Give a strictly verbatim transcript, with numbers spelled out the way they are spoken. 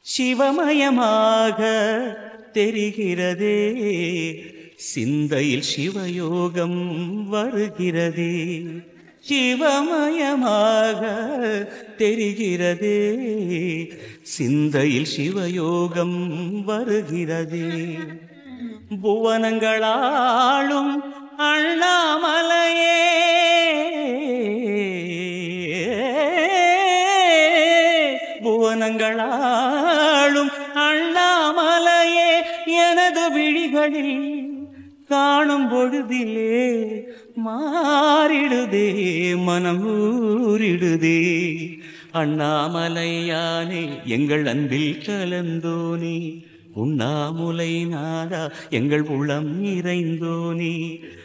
சிவமயமாக தெரிகிறதே, சிந்தையில் சிவயோகம் வருகிறதே. சிவமயமாக தெரிகிறதே, சிந்தையில் சிவயோகம் வருகிறதே. புவனங்களாளும் அண்ணாமலையே, புவனங்களாளும் அண்ணாமலையே, எனது விழிகளில் காணும் பொழுதிலே மாறிடுதே, மனம் ஊறிடுதே. அண்ணாமலையானே எங்கள் அன்பில் கலந்தோனே, உண்ணாமுலை நாதா எங்கள் உளம் நிறைந்தோனே.